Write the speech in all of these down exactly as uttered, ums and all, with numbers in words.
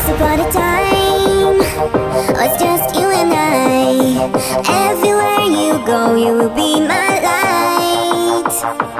Once upon a time, was just you and I. Everywhere you go, you will be my light.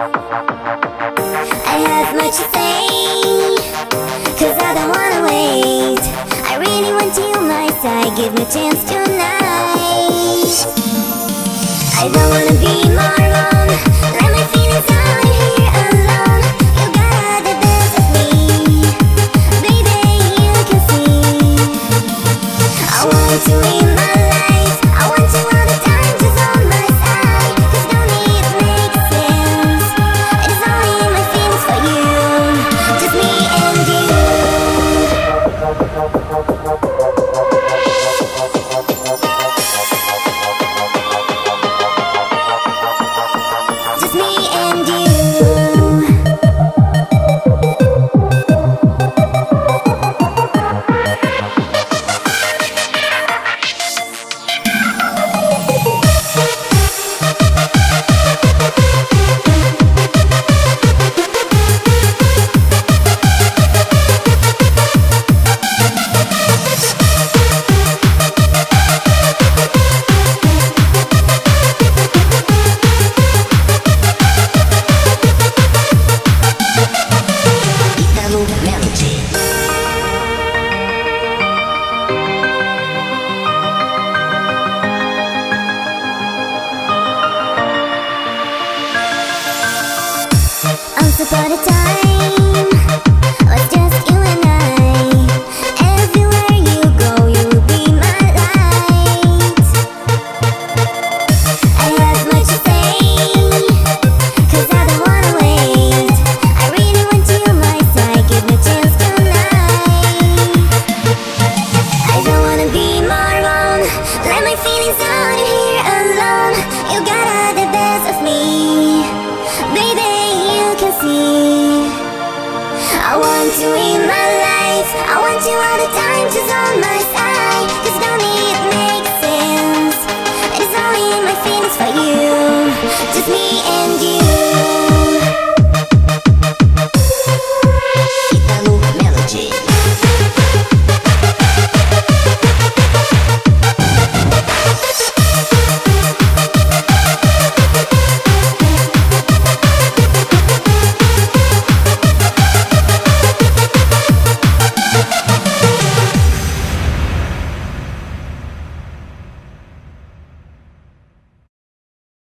I have much to say, cause I don't wanna wait. I really want you on my side, give me a chance tonight. I don't wanna be more wrong, let my feelings out here alone. You got the best of me, baby, you can see. I want you in my life, I want you all the time, just on my side. Cause don't need to make sense, it's only my feelings for you, just me and you. Just me and you. Once upon a time, was just you and I. Everywhere you go, you will be my light. I have much to say, cause I don't wanna wait. I really want you on my side, give me a chance tonight. I don't wanna be more wrong, let my feelings out here alone. You got all the best of me, baby, you can see. I want you in my life, I want you all the time, just on my side. Cause don't need to make sense, it's only my feelings for you, just me and you.